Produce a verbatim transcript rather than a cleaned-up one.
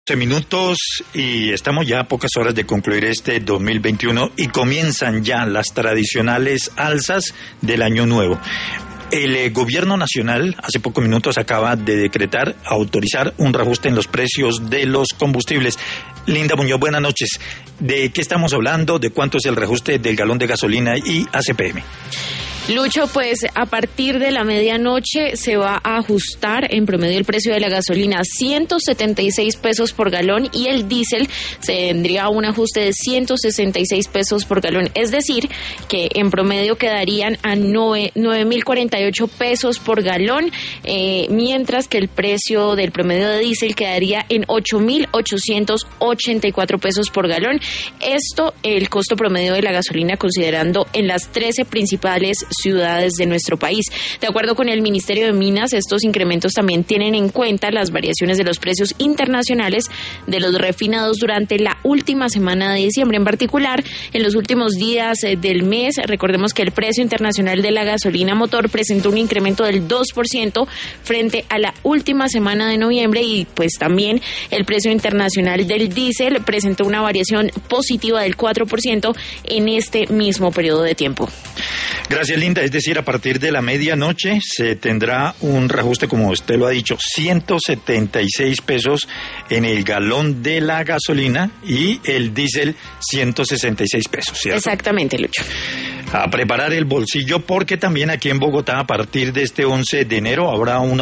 Minutos y estamos ya a pocas horas de concluir este dos mil veintiuno y comienzan ya las tradicionales alzas del año nuevo. El eh, gobierno nacional hace pocos minutos acaba de decretar, autorizar un reajuste en los precios de los combustibles. Linda Muñoz, buenas noches. ¿De qué estamos hablando? ¿De cuánto es el reajuste del galón de gasolina y A C P M? Lucho, pues a partir de la medianoche se va a ajustar en promedio el precio de la gasolina a ciento setenta y seis pesos por galón y el diésel se tendría un ajuste de ciento sesenta y seis pesos por galón. Es decir, que en promedio quedarían a nueve mil cuarenta y ocho pesos por galón, eh, mientras que el precio del promedio de diésel quedaría en ocho mil ochocientos ochenta y cuatro pesos por galón. Esto, el costo promedio de la gasolina considerando en las trece principales ciudades de nuestro país. De acuerdo con el Ministerio de Minas, estos incrementos también tienen en cuenta las variaciones de los precios internacionales de los refinados durante la última semana de diciembre. En particular, en los últimos días del mes, recordemos que el precio internacional de la gasolina motor presentó un incremento del dos por ciento frente a la última semana de noviembre y pues también el precio internacional del diésel presentó una variación positiva del cuatro por ciento en este mismo periodo de tiempo. Gracias, Linda. Es decir, a partir de la medianoche se tendrá un reajuste, como usted lo ha dicho, ciento setenta y seis pesos en el galón de la gasolina y el diésel ciento sesenta y seis pesos, ¿cierto? Exactamente, Lucho. A preparar el bolsillo porque también aquí en Bogotá a partir de este once de enero habrá una